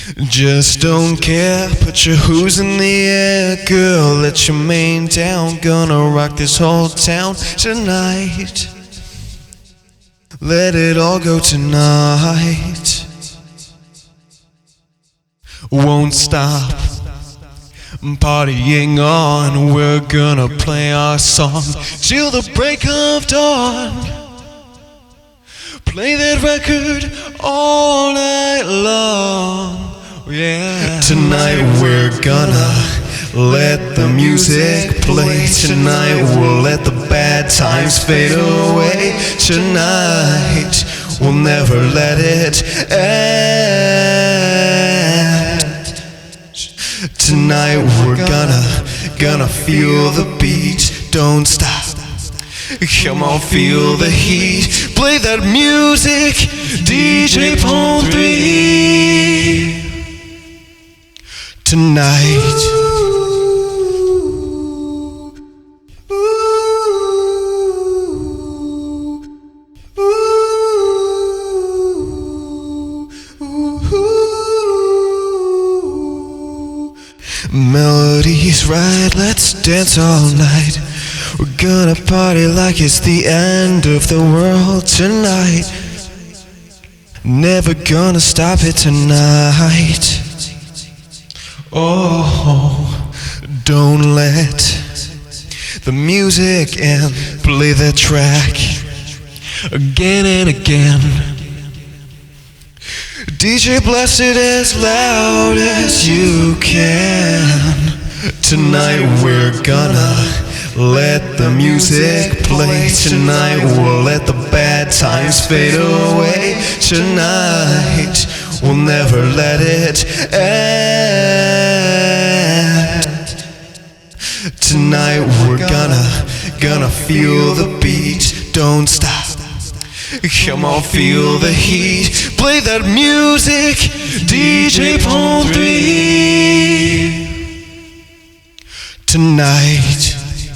Just don't care, put your hooves in the air, girl, let your mane down. Gonna rock this whole town tonight. Let it all go tonight. Won't stop partying on. We're gonna play our song till the break of dawn. Play that record all night long. Yeah. Tonight we're gonna let the music play. Tonight we'll let the bad times fade away. Tonight we'll never let it end. Tonight we're gonna feel the beat. Don't stop. Come on, feel the heat. Play that music, DJ Palm 3. Tonight. Melody's right, let's dance all night. We're gonna party like it's the end of the world tonight. Never gonna stop it tonight. Oh, don't let the music end. Play that track again and again. DJ, blast it as loud as you can. Tonight we're gonna let the music play. Tonight we'll let the bad times fade away. Tonight we'll never let it end. Tonight we're gonna feel the beat. Don't stop. Come on, feel the heat. Play that music, DJ Palm 3. Tonight.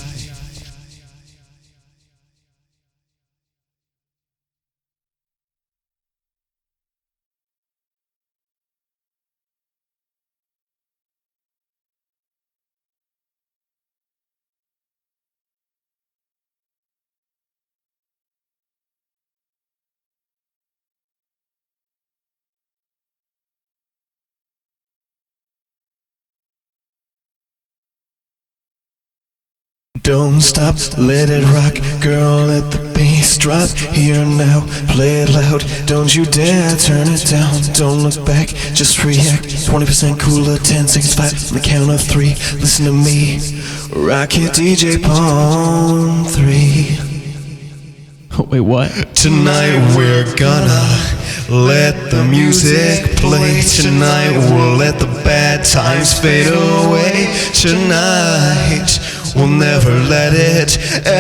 Don't stop, let it rock, girl, let the bass drop. Here now, play it loud, don't you dare turn it down. Don't look back, just react. 20% cooler, 10 seconds flat, on the count of 3. Listen to me, rock it, DJ Palm 3. Oh, wait, what? Tonight we're gonna let the music play. Tonight we'll let the bad times fade away. Tonight we'll never let it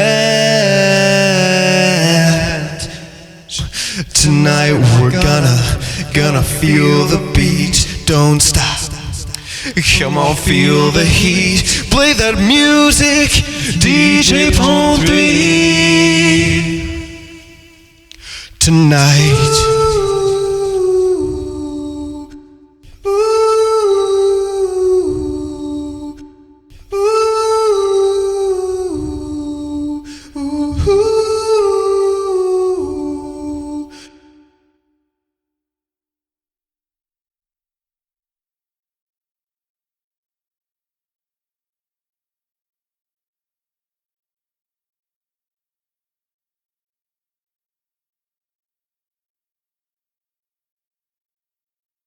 end. Tonight we're gonna feel the beat. Don't stop. Come on, feel the heat. Play that music, DJ Palm 3. Tonight.